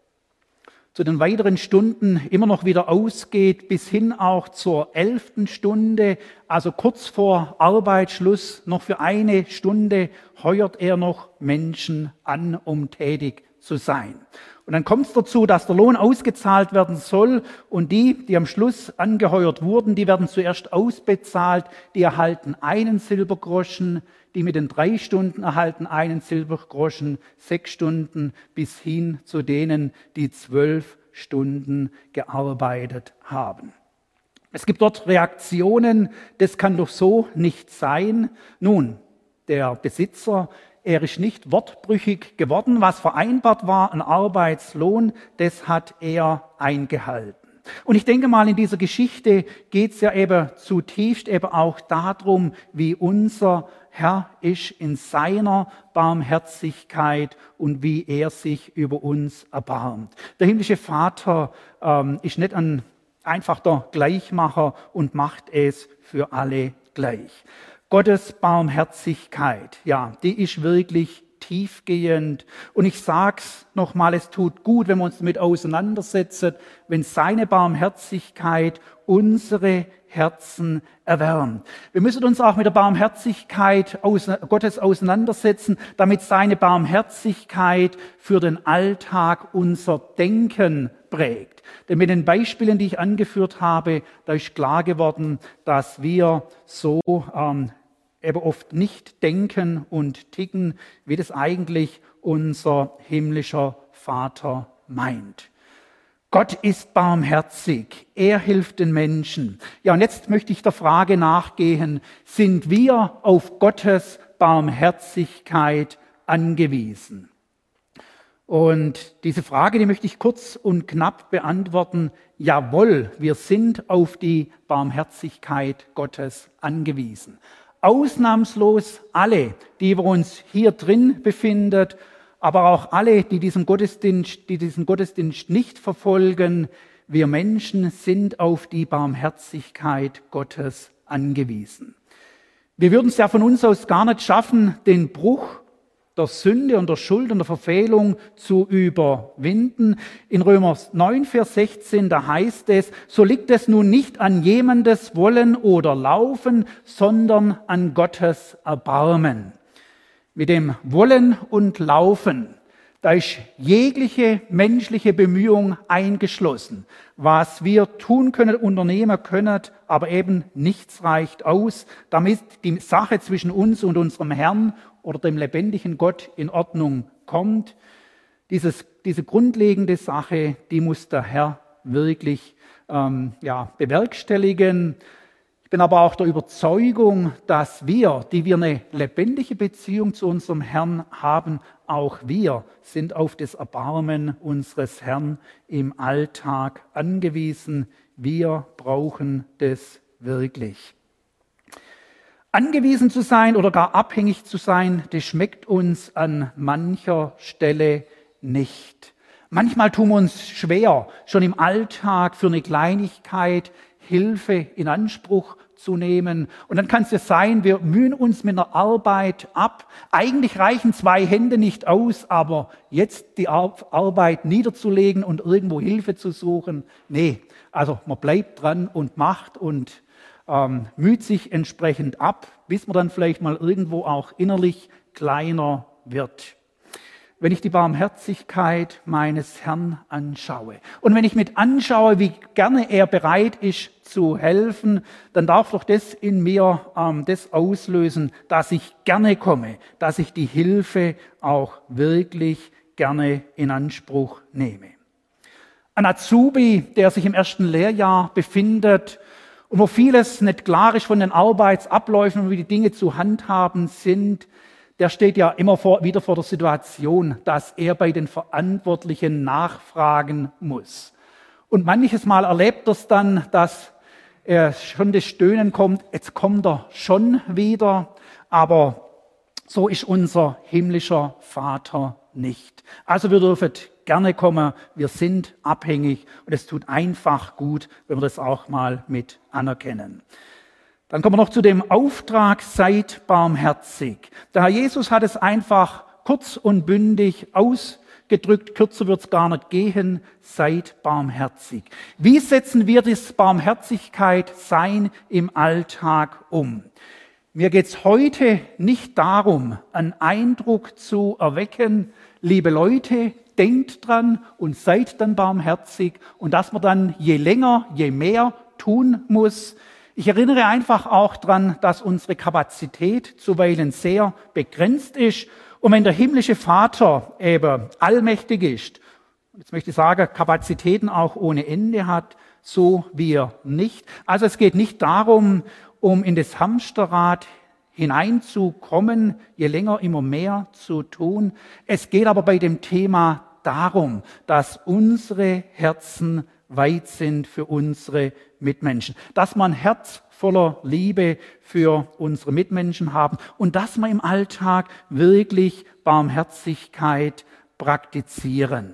zu den weiteren Stunden immer noch wieder ausgeht, bis hin auch zur elften Stunde, also kurz vor Arbeitsschluss, noch für eine Stunde heuert er noch Menschen an, um tätig zu sein. Und dann kommt es dazu, dass der Lohn ausgezahlt werden soll und die, die am Schluss angeheuert wurden, die werden zuerst ausbezahlt, die erhalten einen Silbergroschen, die mit den drei Stunden erhalten einen Silbergroschen, sechs Stunden bis hin zu denen, die zwölf Stunden gearbeitet haben. Es gibt dort Reaktionen, das kann doch so nicht sein. Nun, der Besitzer, er ist nicht wortbrüchig geworden. Was vereinbart war, ein Arbeitslohn, das hat er eingehalten. Und ich denke mal, in dieser Geschichte geht es ja eben zutiefst eben auch darum, wie unser Herr ist in seiner Barmherzigkeit und wie er sich über uns erbarmt. Der himmlische Vater ähm, ist nicht ein einfach der Gleichmacher und macht es für alle gleich. Gottes Barmherzigkeit, ja, die ist wirklich tiefgehend. Und ich sag's nochmal, es tut gut, wenn wir uns damit auseinandersetzen, wenn seine Barmherzigkeit unsere Herzen erwärmt. Wir müssen uns auch mit der Barmherzigkeit Gottes auseinandersetzen, damit seine Barmherzigkeit für den Alltag unser Denken prägt. Denn mit den Beispielen, die ich angeführt habe, da ist klar geworden, dass wir so ähm, eben oft nicht denken und ticken, wie das eigentlich unser himmlischer Vater meint. Gott ist barmherzig, er hilft den Menschen. Ja, und jetzt möchte ich der Frage nachgehen, sind wir auf Gottes Barmherzigkeit angewiesen? Und diese Frage, die möchte ich kurz und knapp beantworten. Jawohl, wir sind auf die Barmherzigkeit Gottes angewiesen. Ausnahmslos alle, die wir uns hier drin befinden, aber auch alle, die diesen Gottesdienst, die diesen Gottesdienst nicht verfolgen, wir Menschen sind auf die Barmherzigkeit Gottes angewiesen. Wir würden es ja von uns aus gar nicht schaffen, den Bruch der Sünde und der Schuld und der Verfehlung zu überwinden. In Römer neun, Vers sechzehn, da heißt es, so liegt es nun nicht an jemandes Wollen oder Laufen, sondern an Gottes Erbarmen. Mit dem Wollen und Laufen, da ist jegliche menschliche Bemühung eingeschlossen. Was wir tun können, unternehmen können, aber eben nichts reicht aus, damit die Sache zwischen uns und unserem Herrn oder dem lebendigen Gott in Ordnung kommt. Dieses, diese grundlegende Sache, die muss der Herr wirklich ähm, ja, bewerkstelligen. Ich bin aber auch der Überzeugung, dass wir, die wir eine lebendige Beziehung zu unserem Herrn haben, auch wir sind auf das Erbarmen unseres Herrn im Alltag angewiesen. Wir brauchen das wirklich. Angewiesen zu sein oder gar abhängig zu sein, das schmeckt uns an mancher Stelle nicht. Manchmal tun wir uns schwer, schon im Alltag für eine Kleinigkeit Hilfe in Anspruch zu nehmen. Und dann kann es ja sein, wir mühen uns mit einer Arbeit ab. Eigentlich reichen zwei Hände nicht aus, aber jetzt die Arbeit niederzulegen und irgendwo Hilfe zu suchen, nee. Also man bleibt dran und macht und ähm, müht sich entsprechend ab, bis man dann vielleicht mal irgendwo auch innerlich kleiner wird. Wenn ich die Barmherzigkeit meines Herrn anschaue und wenn ich mit anschaue, wie gerne er bereit ist zu helfen, dann darf doch das in mir ähm, das auslösen, dass ich gerne komme, dass ich die Hilfe auch wirklich gerne in Anspruch nehme. Ein Azubi, der sich im ersten Lehrjahr befindet und wo vieles nicht klar ist von den Arbeitsabläufen und wie die Dinge zu handhaben sind, der steht ja immer vor, wieder vor der Situation, dass er bei den Verantwortlichen nachfragen muss. Und manches Mal erlebt er es dann, dass er schon das Stöhnen kommt, jetzt kommt er schon wieder, aber so ist unser himmlischer Vater nicht. Also wir dürfen gerne kommen, wir sind abhängig und es tut einfach gut, wenn wir das auch mal mit anerkennen. Dann kommen wir noch zu dem Auftrag, seid barmherzig. Der Herr Jesus hat es einfach kurz und bündig ausgedrückt, kürzer wird es gar nicht gehen, seid barmherzig. Wie setzen wir das Barmherzigkeit sein im Alltag um? Mir geht es heute nicht darum, einen Eindruck zu erwecken, liebe Leute, denkt dran und seid dann barmherzig und dass man dann je länger, je mehr tun muss. Ich erinnere einfach auch daran, dass unsere Kapazität zuweilen sehr begrenzt ist. Und wenn der himmlische Vater eben allmächtig ist, jetzt möchte ich sagen, Kapazitäten auch ohne Ende hat, so wir nicht. Also es geht nicht darum, um in das Hamsterrad hineinzukommen, je länger immer mehr zu tun. Es geht aber bei dem Thema darum, dass unsere Herzen weit sind für unsere Mitmenschen. Dass wir ein Herz voller Liebe für unsere Mitmenschen haben und dass wir im Alltag wirklich Barmherzigkeit praktizieren.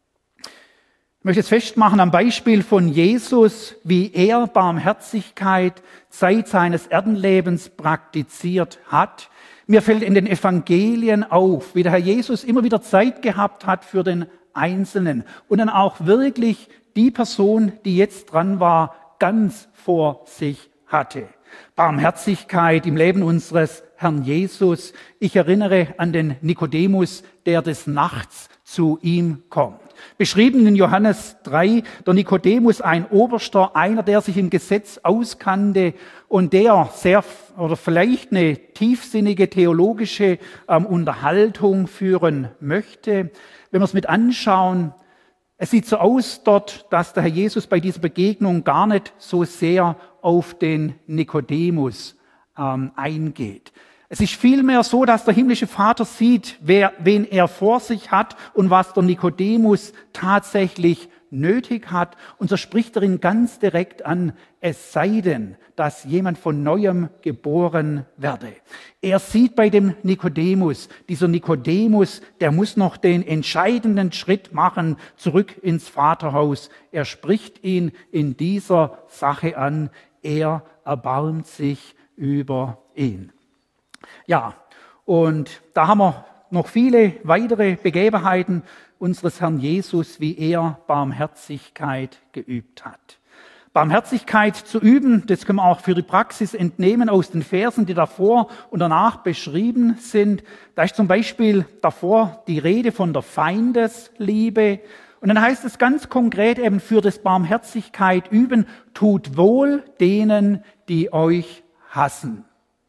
Ich möchte es festmachen am Beispiel von Jesus, wie er Barmherzigkeit Zeit seines Erdenlebens praktiziert hat. Mir fällt in den Evangelien auf, wie der Herr Jesus immer wieder Zeit gehabt hat für den Einzelnen und dann auch wirklich die Person, die jetzt dran war, ganz vor sich hatte. Barmherzigkeit im Leben unseres Herrn Jesus. Ich erinnere an den Nikodemus, der des Nachts zu ihm kommt. Beschrieben in Johannes drei, der Nikodemus, ein Oberster, einer, der sich im Gesetz auskannte und der sehr oder vielleicht eine tiefsinnige theologische ähm, Unterhaltung führen möchte. Wenn wir es mit anschauen, es sieht so aus dort, dass der Herr Jesus bei dieser Begegnung gar nicht so sehr auf den Nikodemus ähm, eingeht. Es ist vielmehr so, dass der himmlische Vater sieht, wer, wen er vor sich hat und was der Nikodemus tatsächlich nötig hat. Und so spricht er ihn ganz direkt an, es sei denn, dass jemand von Neuem geboren werde. Er sieht bei dem Nikodemus, dieser Nikodemus, der muss noch den entscheidenden Schritt machen, zurück ins Vaterhaus. Er spricht ihn in dieser Sache an, er erbarmt sich über ihn. Ja, und da haben wir noch viele weitere Begebenheiten unseres Herrn Jesus, wie er Barmherzigkeit geübt hat. Barmherzigkeit zu üben, das können wir auch für die Praxis entnehmen aus den Versen, die davor und danach beschrieben sind. Da ist zum Beispiel davor die Rede von der Feindesliebe. Und dann heißt es ganz konkret eben für das Barmherzigkeit üben, tut wohl denen, die euch hassen.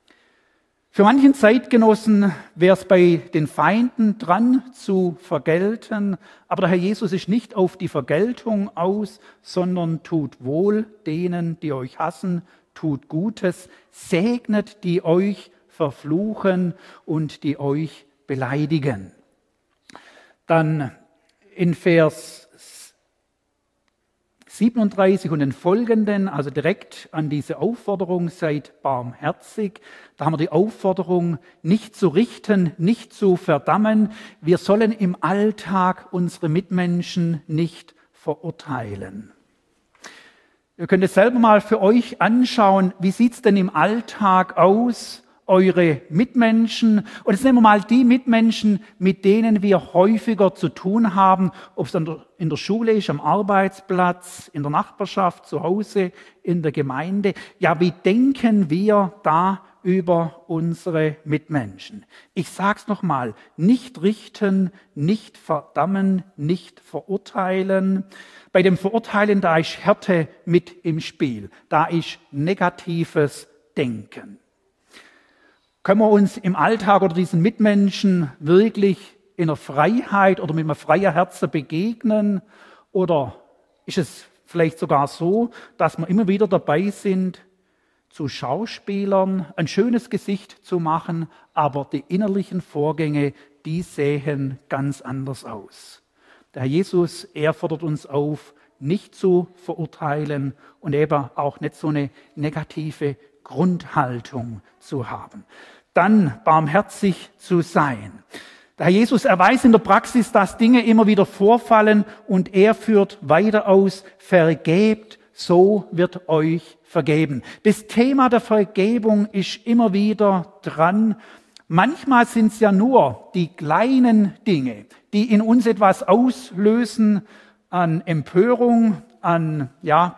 Für manchen Zeitgenossen wäre es bei den Feinden dran zu vergelten, aber der Herr Jesus ist nicht auf die Vergeltung aus, sondern tut wohl denen, die euch hassen, tut Gutes, segnet die euch verfluchen und die euch beleidigen. Dann in Vers siebenunddreißig und den folgenden, also direkt an diese Aufforderung, seid barmherzig. Da haben wir die Aufforderung, nicht zu richten, nicht zu verdammen. Wir sollen im Alltag unsere Mitmenschen nicht verurteilen. Ihr könnt es selber mal für euch anschauen, wie sieht es denn im Alltag aus? Eure Mitmenschen, und jetzt nehmen wir mal die Mitmenschen, mit denen wir häufiger zu tun haben, ob es in der Schule ist, am Arbeitsplatz, in der Nachbarschaft, zu Hause, in der Gemeinde. Ja, wie denken wir da über unsere Mitmenschen? Ich sag's nochmal, nicht richten, nicht verdammen, nicht verurteilen. Bei dem Verurteilen, da ist Härte mit im Spiel, da ist negatives Denken. Können wir uns im Alltag oder diesen Mitmenschen wirklich in einer Freiheit oder mit einem freien Herzen begegnen? Oder ist es vielleicht sogar so, dass wir immer wieder dabei sind, zu Schauspielern ein schönes Gesicht zu machen, aber die innerlichen Vorgänge, die sehen ganz anders aus. Der Herr Jesus, er fordert uns auf, nicht zu verurteilen und eben auch nicht so eine negative Grundhaltung zu haben. Dann barmherzig zu sein. Der Herr Jesus erweist in der Praxis, dass Dinge immer wieder vorfallen und er führt weiter aus, vergebt, so wird euch vergeben. Das Thema der Vergebung ist immer wieder dran. Manchmal sind es ja nur die kleinen Dinge, die in uns etwas auslösen an Empörung, an, ja,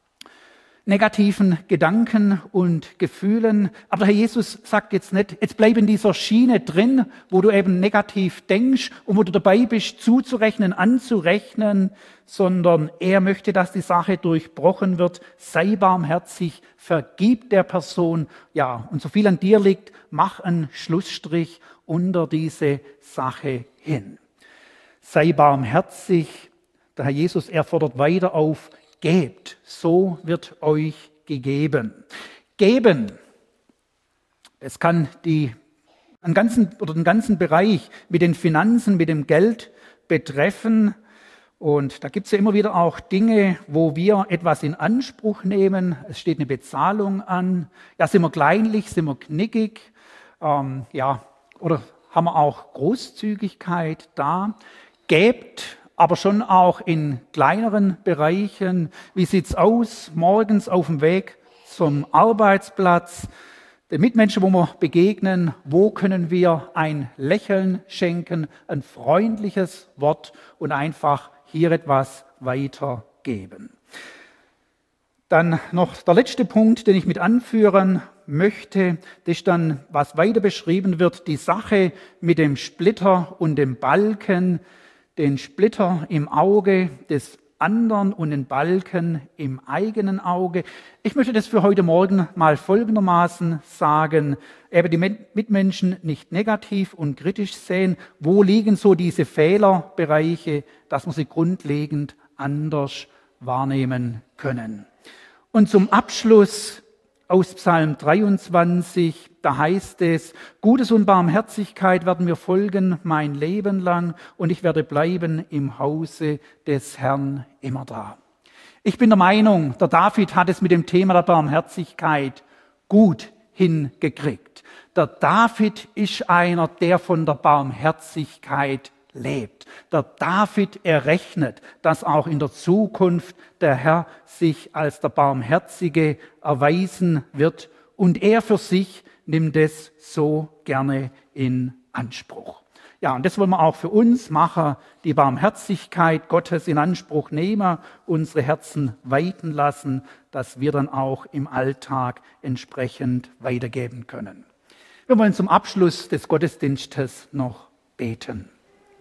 negativen Gedanken und Gefühlen. Aber der Herr Jesus sagt jetzt nicht, jetzt bleib in dieser Schiene drin, wo du eben negativ denkst und wo du dabei bist, zuzurechnen, anzurechnen, sondern er möchte, dass die Sache durchbrochen wird. Sei barmherzig, vergib der Person. Ja, und so viel an dir liegt, mach einen Schlussstrich unter diese Sache hin. Sei barmherzig. Der Herr Jesus, er fordert weiter auf, gebt, so wird euch gegeben. Geben, es kann die, einen ganzen, oder den ganzen Bereich mit den Finanzen, mit dem Geld betreffen. Und da gibt es ja immer wieder auch Dinge, wo wir etwas in Anspruch nehmen. Es steht eine Bezahlung an. Ja, sind wir kleinlich, sind wir knickig? Ähm, ja, oder haben wir auch Großzügigkeit da? Gebt aber schon auch in kleineren Bereichen. Wie sieht's aus morgens auf dem Weg zum Arbeitsplatz? Den Mitmenschen, wo wir begegnen, wo können wir ein Lächeln schenken, ein freundliches Wort und einfach hier etwas weitergeben. Dann noch der letzte Punkt, den ich mit anführen möchte, das ist dann, was weiter beschrieben wird, die Sache mit dem Splitter und dem Balken, den Splitter im Auge des anderen und den Balken im eigenen Auge. Ich möchte das für heute Morgen mal folgendermaßen sagen, eben die Mitmenschen nicht negativ und kritisch sehen. Wo liegen so diese Fehlerbereiche, dass wir sie grundlegend anders wahrnehmen können? Und zum Abschluss aus Psalm dreiundzwanzig, da heißt es, Gutes und Barmherzigkeit werden mir folgen mein Leben lang und ich werde bleiben im Hause des Herrn immer da. Ich bin der Meinung, der David hat es mit dem Thema der Barmherzigkeit gut hingekriegt. Der David ist einer, der von der Barmherzigkeit lebt. Der David errechnet, dass auch in der Zukunft der Herr sich als der Barmherzige erweisen wird und er für sich nimmt es so gerne in Anspruch. Ja, und das wollen wir auch für uns machen, die Barmherzigkeit Gottes in Anspruch nehmen, unsere Herzen weiten lassen, dass wir dann auch im Alltag entsprechend weitergeben können. Wir wollen zum Abschluss des Gottesdienstes noch beten.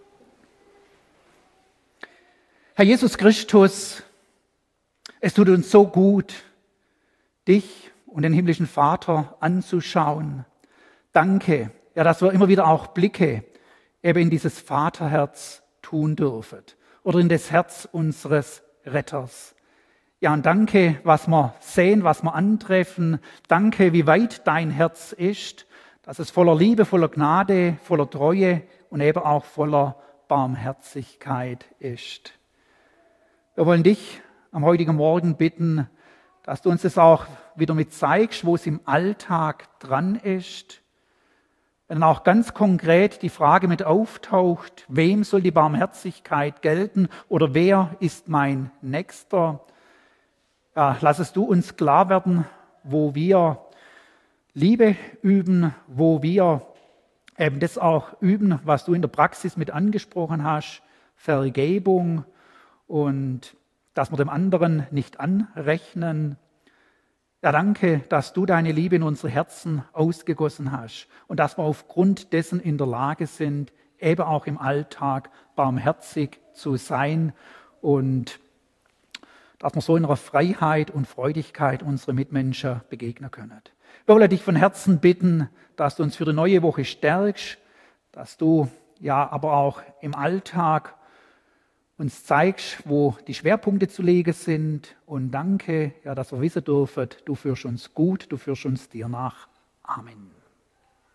Herr Jesus Christus, es tut uns so gut, dich und den himmlischen Vater anzuschauen. Danke, ja, dass wir immer wieder auch Blicke eben in dieses Vaterherz tun dürfen oder in das Herz unseres Retters. Ja, und danke, was wir sehen, was wir antreffen. Danke, wie weit dein Herz ist, dass es voller Liebe, voller Gnade, voller Treue und eben auch voller Barmherzigkeit ist. Wir wollen dich am heutigen Morgen bitten, dass du uns das auch wieder mit zeigst, wo es im Alltag dran ist. Wenn auch ganz konkret die Frage mit auftaucht, wem soll die Barmherzigkeit gelten oder wer ist mein Nächster? Ja, lass es du uns klar werden, wo wir Liebe üben, wo wir eben das auch üben, was du in der Praxis mit angesprochen hast, Vergebung, und dass wir dem anderen nicht anrechnen. Ja, danke, dass du deine Liebe in unsere Herzen ausgegossen hast und dass wir aufgrund dessen in der Lage sind, eben auch im Alltag barmherzig zu sein und dass wir so in einer Freiheit und Freudigkeit unsere Mitmenschen begegnen können. Wir wollen dich von Herzen bitten, dass du uns für die neue Woche stärkst, dass du ja aber auch im Alltag uns zeigst, wo die Schwerpunkte zu legen sind. Und danke, ja, dass wir wissen dürfen, du führst uns gut, du führst uns dir nach. Amen.